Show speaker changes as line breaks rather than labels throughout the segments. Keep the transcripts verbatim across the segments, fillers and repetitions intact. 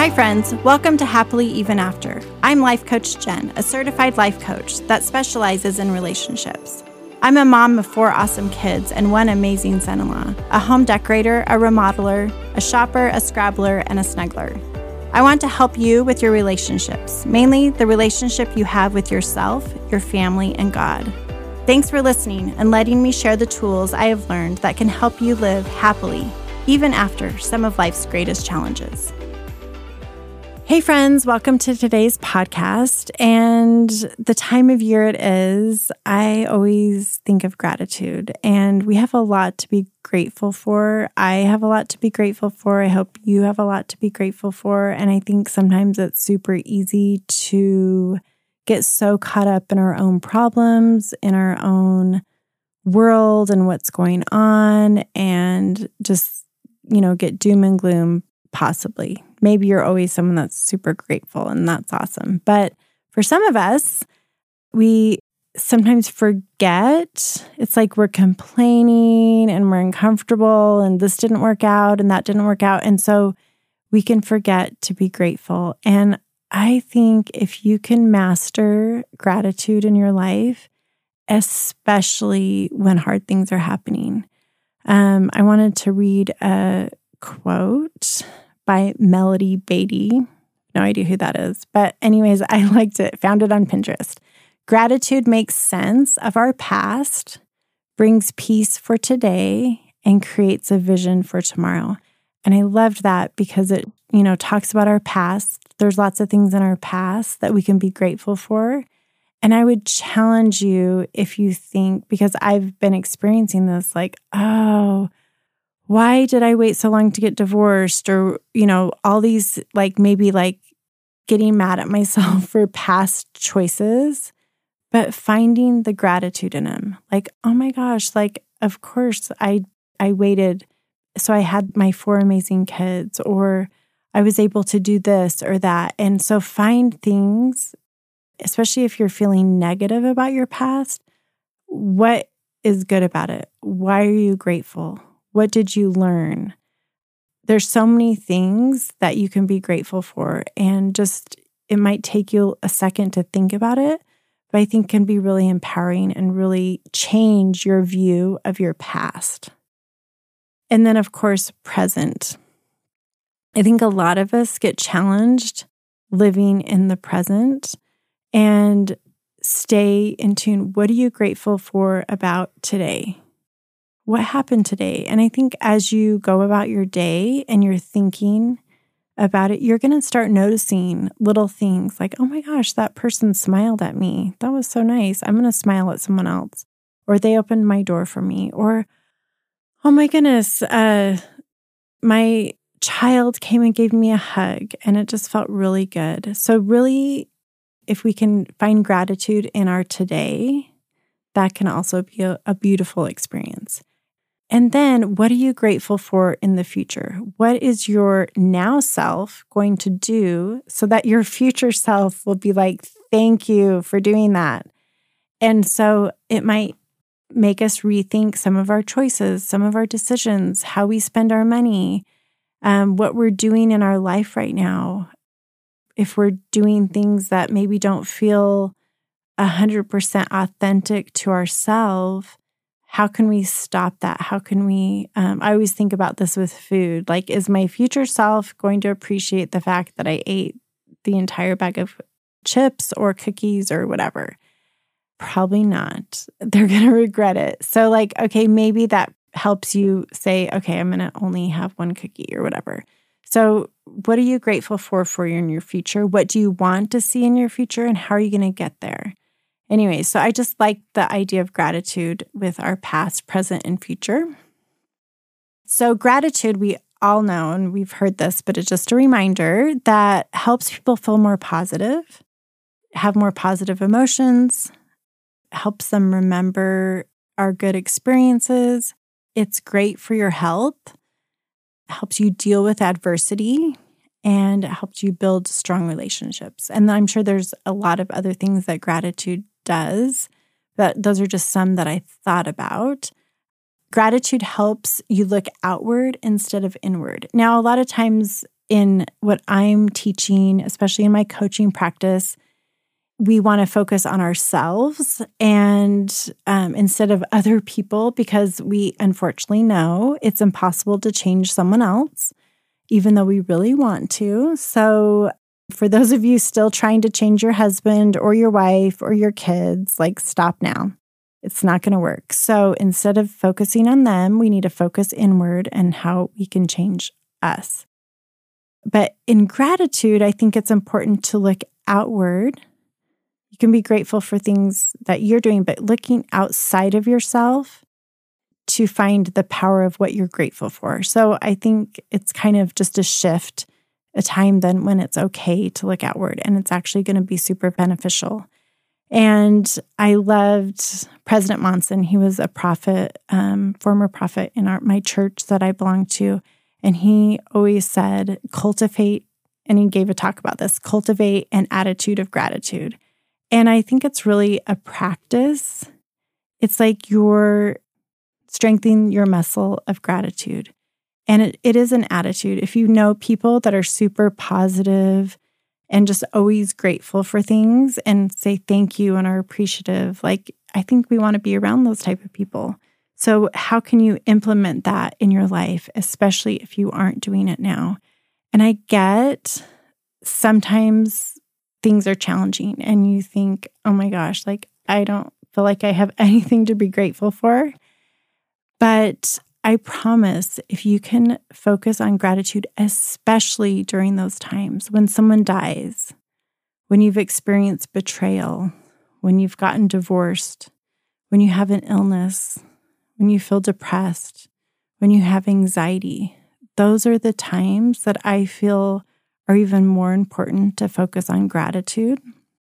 Hi friends, welcome to Happily Even After. I'm Life Coach Jen, a certified life coach that specializes in relationships. I'm a mom of four awesome kids and one amazing son-in-law, a home decorator, a remodeler, a shopper, a scrabbler, and a snuggler. I want to help you with your relationships, mainly the relationship you have with yourself, your family, and God. Thanks for listening and letting me share the tools I have learned that can help you live happily, even after some of life's greatest challenges. Hey friends, welcome to today's podcast. And the time of year it is, I always think of gratitude, and we have a lot to be grateful for. I have a lot to be grateful for. I hope you have a lot to be grateful for. And I think sometimes it's super easy to get so caught up in our own problems, in our own world and what's going on, and just, you know, get doom and gloom. Possibly. Maybe you're always someone that's super grateful, and that's awesome. But for some of us, we sometimes forget. It's like we're complaining and we're uncomfortable and this didn't work out and that didn't work out. And so we can forget to be grateful. And I think if you can master gratitude in your life, especially when hard things are happening. Um, I wanted to read a quote by Melody Beatty. No idea who that is. But anyways, I liked it. Found it on Pinterest. Gratitude makes sense of our past, brings peace for today, and creates a vision for tomorrow. And I loved that because it, you know, talks about our past. There's lots of things in our past that we can be grateful for. And I would challenge you if you think, because I've been experiencing this, like, oh, why did I wait so long to get divorced? Or, you know, all these, like, maybe like getting mad at myself for past choices, but finding the gratitude in them. Like, oh my gosh, like, of course I, I waited. So I had my four amazing kids, or I was able to do this or that. And so find things, especially if you're feeling negative about your past, what is good about it? Why are you grateful? What did you learn? There's so many things that you can be grateful for, and just it might take you a second to think about it, but I think can be really empowering and really change your view of your past. And then, of course, present. I think a lot of us get challenged living in the present and stay in tune. What are you grateful for about today? What happened today? And I think as you go about your day and you're thinking about it, you're going to start noticing little things like, oh my gosh, that person smiled at me. That was so nice. I'm going to smile at someone else. Or they opened my door for me. Or, oh my goodness, uh, my child came and gave me a hug and it just felt really good. So really, if we can find gratitude in our today, that can also be a, a beautiful experience. And then what are you grateful for in the future? What is your now self going to do so that your future self will be like, thank you for doing that? And so it might make us rethink some of our choices, some of our decisions, how we spend our money, um, what we're doing in our life right now. If we're doing things that maybe don't feel one hundred percent authentic to ourselves, how can we stop that? How can we, um, I always think about this with food. Like, is my future self going to appreciate the fact that I ate the entire bag of chips or cookies or whatever? Probably not. They're going to regret it. So like, okay, maybe that helps you say, okay, I'm going to only have one cookie or whatever. So what are you grateful for for in your future? What do you want to see in your future? And how are you going to get there? Anyway, so I just like the idea of gratitude with our past, present, and future. So gratitude, we all know, and we've heard this, but it's just a reminder that helps people feel more positive, have more positive emotions, helps them remember our good experiences. It's great for your health, helps you deal with adversity, and it helps you build strong relationships. And I'm sure there's a lot of other things that gratitude does, but those are just some that I thought about. Gratitude helps you look outward instead of inward. Now, a lot of times in what I'm teaching, especially in my coaching practice, we want to focus on ourselves and um, instead of other people, because we unfortunately know it's impossible to change someone else, even though we really want to. So for those of you still trying to change your husband or your wife or your kids, like stop now. It's not going to work. So instead of focusing on them, we need to focus inward and how we can change us. But in gratitude, I think it's important to look outward. You can be grateful for things that you're doing, but looking outside of yourself to find the power of what you're grateful for. So I think it's kind of just a shift, a time then when it's okay to look outward, and it's actually going to be super beneficial. And I loved President Monson. He was a prophet, um, former prophet in our, my church that I belonged to. And he always said, cultivate, and he gave a talk about this, cultivate an attitude of gratitude. And I think it's really a practice. It's like you're strengthening your muscle of gratitude. And it, it is an attitude. If you know people that are super positive and just always grateful for things and say thank you and are appreciative, like I think we want to be around those type of people. So how can you implement that in your life, especially if you aren't doing it now? And I get sometimes things are challenging and you think, oh my gosh, like I don't feel like I have anything to be grateful for. But I promise if you can focus on gratitude, especially during those times when someone dies, when you've experienced betrayal, when you've gotten divorced, when you have an illness, when you feel depressed, when you have anxiety, those are the times that I feel are even more important to focus on gratitude.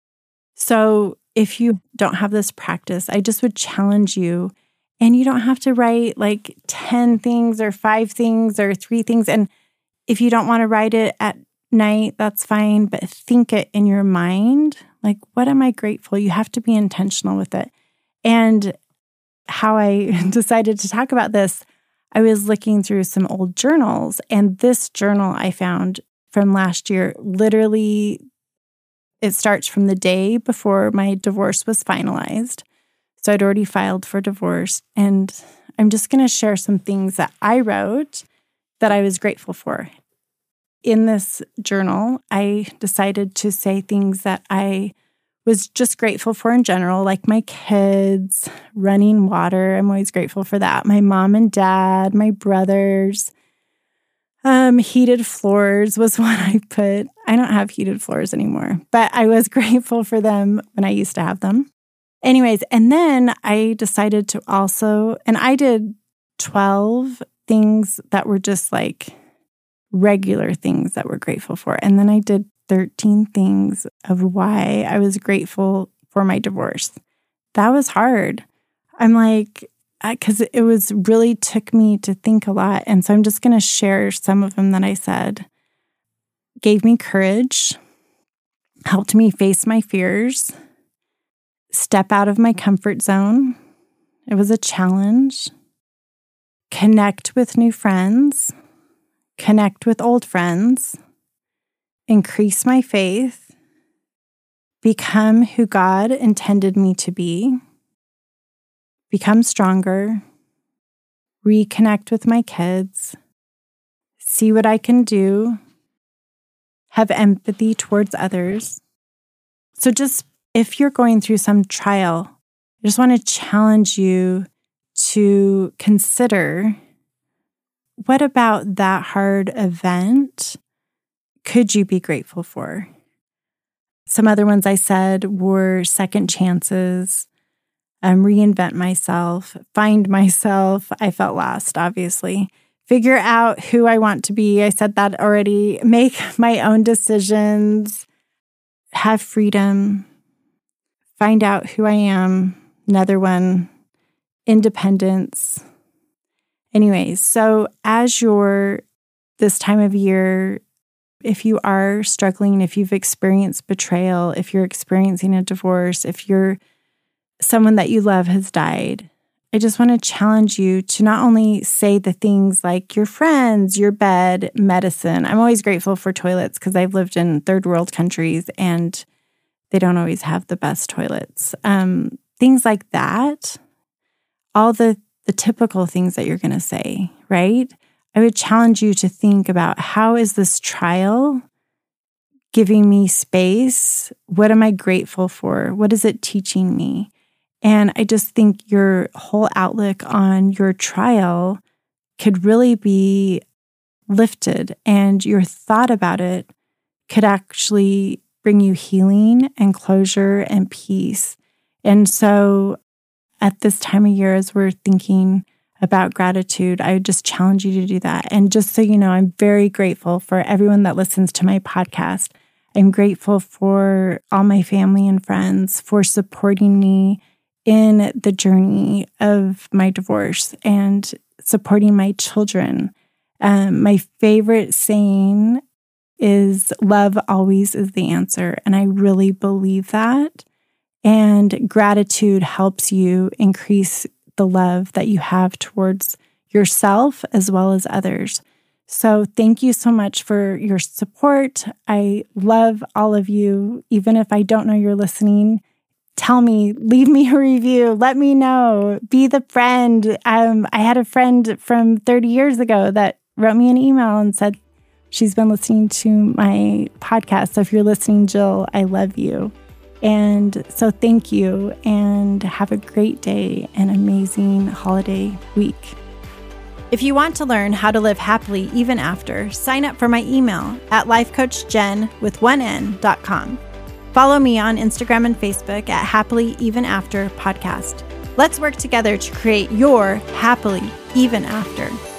So if you don't have this practice, I just would challenge you. And you don't have to write like ten things or five things or three things. And if you don't want to write it at night, that's fine. But think it in your mind. Like, what am I grateful? You have to be intentional with it. And how I decided to talk about this, I was looking through some old journals. And this journal I found from last year, literally, it starts from the day before my divorce was finalized. So I'd already filed for divorce, and I'm just going to share some things that I wrote that I was grateful for. In this journal, I decided to say things that I was just grateful for in general, like my kids, running water. I'm always grateful for that. My mom and dad, my brothers, um, heated floors was one I put. I don't have heated floors anymore, but I was grateful for them when I used to have them. Anyways, and then I decided to also, and I did twelve things that were just like regular things that we're grateful for. And then I did thirteen things of why I was grateful for my divorce. That was hard. I'm like, because it was really took me to think a lot. And so I'm just going to share some of them that I said. Gave me courage, helped me face my fears, step out of my comfort zone. It was a challenge. Connect with new friends. Connect with old friends. Increase my faith. Become who God intended me to be. Become stronger. Reconnect with my kids. See what I can do. Have empathy towards others. So just if you're going through some trial, I just want to challenge you to consider, what about that hard event could you be grateful for? Some other ones I said were second chances, um, reinvent myself, find myself. I felt lost, obviously. Figure out who I want to be. I said that already. Make my own decisions. Have freedom. Find out who I am. Another one, independence. Anyways, so as you're this time of year, if you are struggling, if you've experienced betrayal, if you're experiencing a divorce, if you're someone that you love has died, I just want to challenge you to not only say the things like your friends, your bed, medicine. I'm always grateful for toilets because I've lived in third world countries and they don't always have the best toilets. Um, things like that, all the, the typical things that you're going to say, right? I would challenge you to think about, how is this trial giving me space? What am I grateful for? What is it teaching me? And I just think your whole outlook on your trial could really be lifted, and your thought about it could actually bring you healing and closure and peace. And so at this time of year, as we're thinking about gratitude, I would just challenge you to do that. And just so you know, I'm very grateful for everyone that listens to my podcast. I'm grateful for all my family and friends for supporting me in the journey of my divorce and supporting my children. Um, my favorite saying is, love always is the answer. And I really believe that. And gratitude helps you increase the love that you have towards yourself as well as others. So thank you so much for your support. I love all of you. Even if I don't know you're listening, tell me, leave me a review, let me know, be the friend. Um, I had a friend from thirty years ago that wrote me an email and said she's been listening to my podcast. So if you're listening, Jill, I love you. And so thank you, and have a great day and amazing holiday week. If you want to learn how to live happily even after, sign up for my email at lifecoachjen with one n dot com. Follow me on Instagram and Facebook at Happily Even After Podcast. Let's work together to create your happily even after.